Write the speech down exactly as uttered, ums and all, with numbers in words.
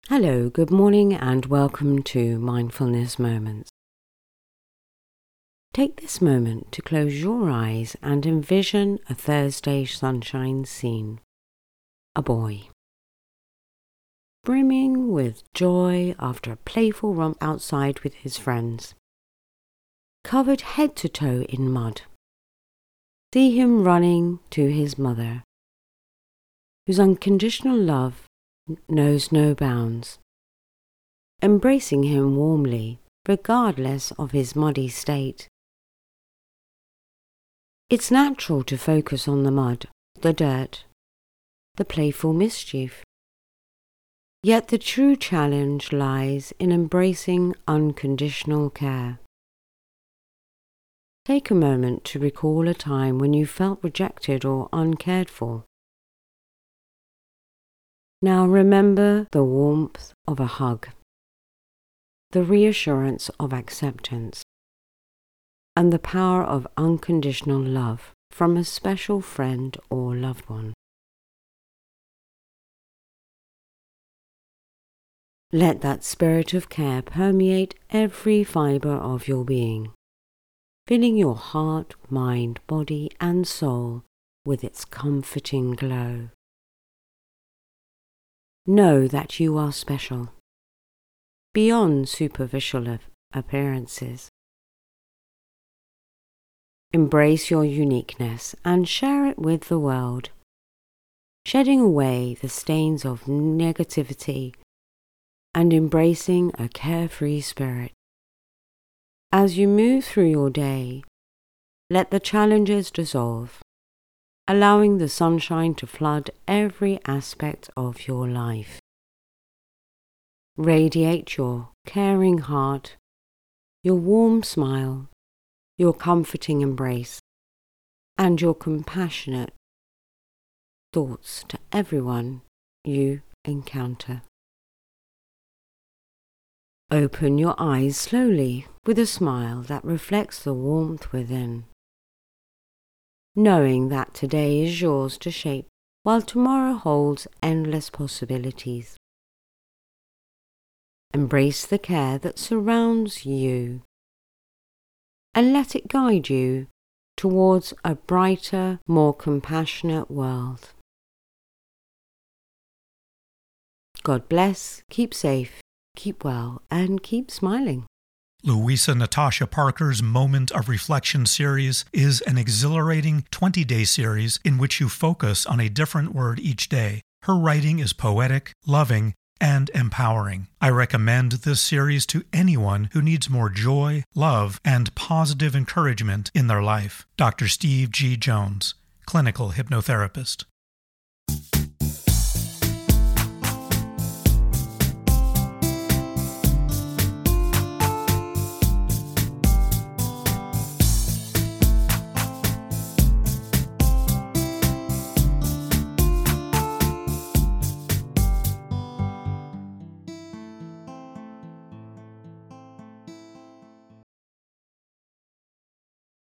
Hello, good morning and welcome to Mindfulness Moments. Take this moment to close your eyes and envision a Thursday sunshine scene. A boy, brimming with joy after a playful romp outside with his friends, covered head to toe in mud. See him running to his mother, whose unconditional love knows no bounds, embracing him warmly regardless of his muddy state. It's natural to focus on the mud, the dirt, the playful mischief. Yet the true challenge lies in embracing unconditional care. Take a moment to recall a time when you felt rejected or uncared for. Now remember the warmth of a hug, the reassurance of acceptance, and the power of unconditional love from a special friend or loved one. Let that spirit of care permeate every fibre of your being, filling your heart, mind, body, and soul with its comforting glow. Know that you are special, beyond superficial appearances. Embrace your uniqueness and share it with the world, shedding away the stains of negativity and embracing a carefree spirit. As you move through your day, let the challenges dissolve, allowing the sunshine to flood every aspect of your life. Radiate your caring heart, your warm smile, your comforting embrace, and your compassionate thoughts to everyone you encounter. Open your eyes slowly with a smile that reflects the warmth within, knowing that today is yours to shape, while tomorrow holds endless possibilities. Embrace the care that surrounds you, and let it guide you towards a brighter, more compassionate world. God bless, keep safe, keep well, and keep smiling. Louisa Natasha Parker's Moment of Reflection series is an exhilarating twenty-day series in which you focus on a different word each day. Her writing is poetic, loving, and empowering. I recommend this series to anyone who needs more joy, love, and positive encouragement in their life. Doctor Steve G. Jones, clinical hypnotherapist.